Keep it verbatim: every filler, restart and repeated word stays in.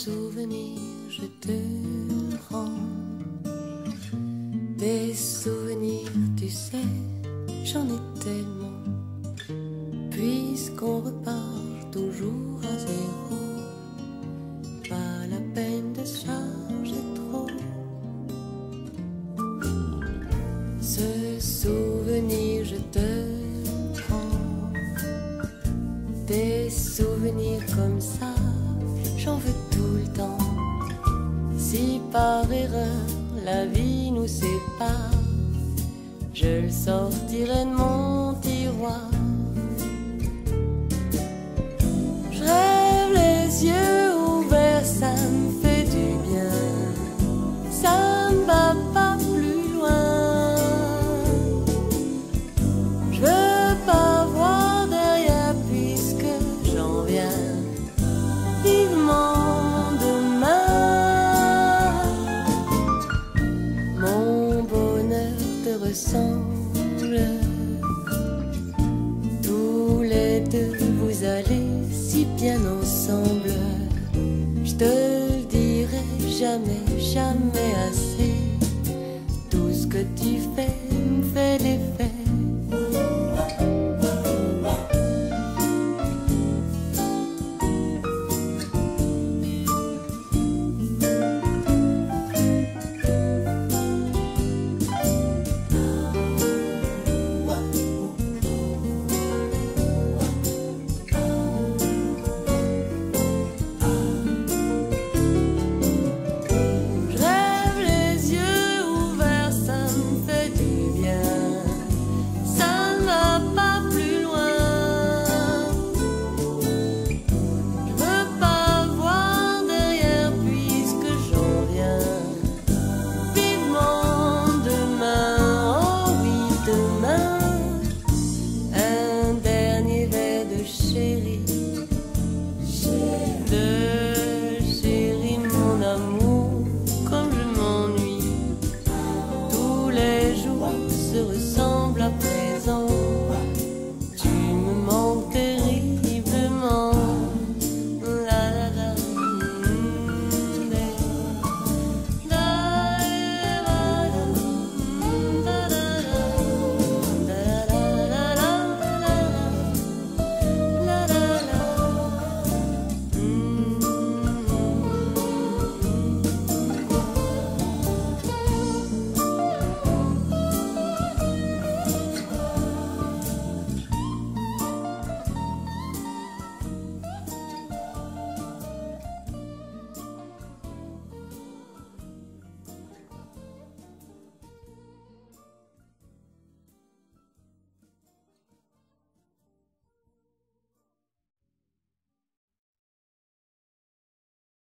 souvenirs je te rends. Des souvenirs, tu sais, j'en ai tellement. Puisqu'on repart toujours à zéro, pas la peine de charger trop. Ce souvenir je te rends. Des souvenirs comme ça, j'en veux tout le temps. Si par erreur la vie nous sépare, je le sortirai de mon tiroir. Je rêve les yeux ouverts, ça me fait du bien. Ça ne va pas plus loin. Je veux pas voir derrière puisque j'en viens vivement demain. Mon bonheur te ressemble. Tous les deux vous allez si bien ensemble. Je te le dirai jamais, jamais assez. Tout ce que tu fais me fait des